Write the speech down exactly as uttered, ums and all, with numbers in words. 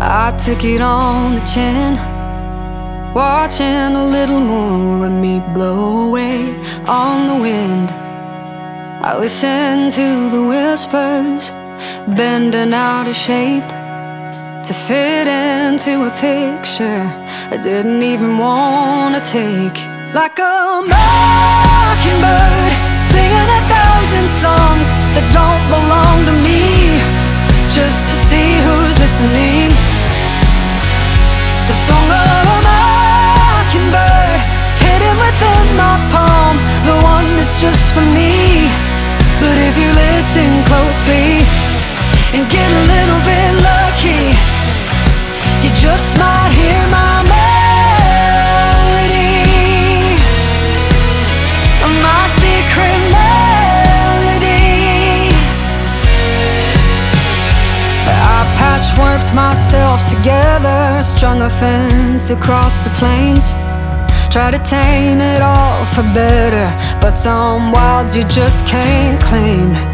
I took it on the chin, watching a little more of me blow away on the wind. I listened to the whispers, bending out of shape to fit into a picture I didn't even want to take. Like a mockingbird, singing a thousand songs that don't belong to me, just to see who's listening. The song of a mockingbird, hidden within my palm, the one that's just for me. But if you listen closely and get a little bit lucky, you just might hear my melody, my secret melody. I patchworked myself together, strung a fence across the plains, tried to tame it all for better, but some wilds you just can't claim.